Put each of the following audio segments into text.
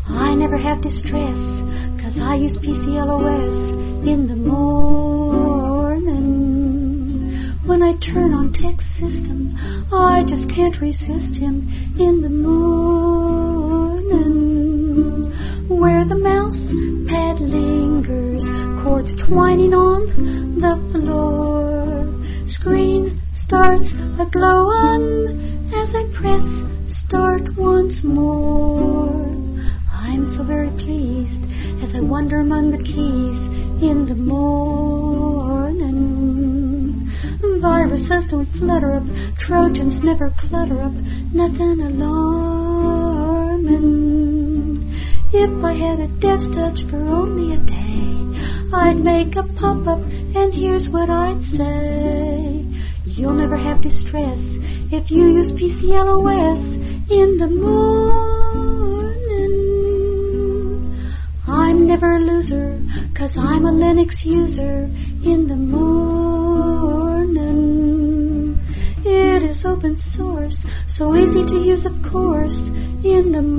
I never have distress, 'cause I use PCLOS in the morning. When I turn on Tech System, I just can't resist him in the morning. Where the mouse pad lingers, cords twining on the floor. Screen starts a-glowing as I press start once more. I'm so very pleased as I wander among the keys in the morning. Viruses don't flutter up, Trojans never clutter up, nothing alarming. If I had a Death Touch for only a day, I'd make a pop-up, and here's what I'd say. You'll never have distress if you use PCLOS in the morning. I'm never a loser, 'cause I'm a Linux user in the morning. It is open source, so easy to use, of course, in the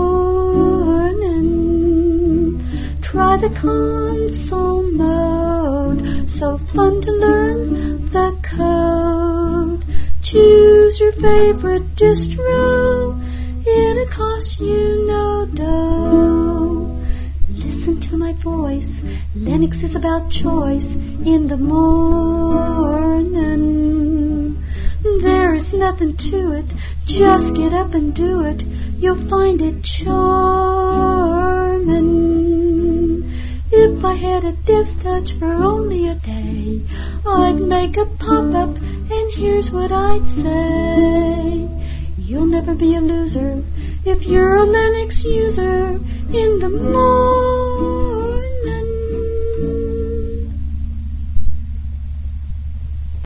morning. Try the console mode, so fun to learn the code. Choose your favorite distro, it'll cost you no dough. Listen to my voice, Linux is about choice in the morning. There is nothing to it, just get up and do it, you'll find it charming. If I had a Death Touch for only a day, I'd make a pop-up, and here's what I'd say. You'll never be a loser if you're a Linux user in the morning.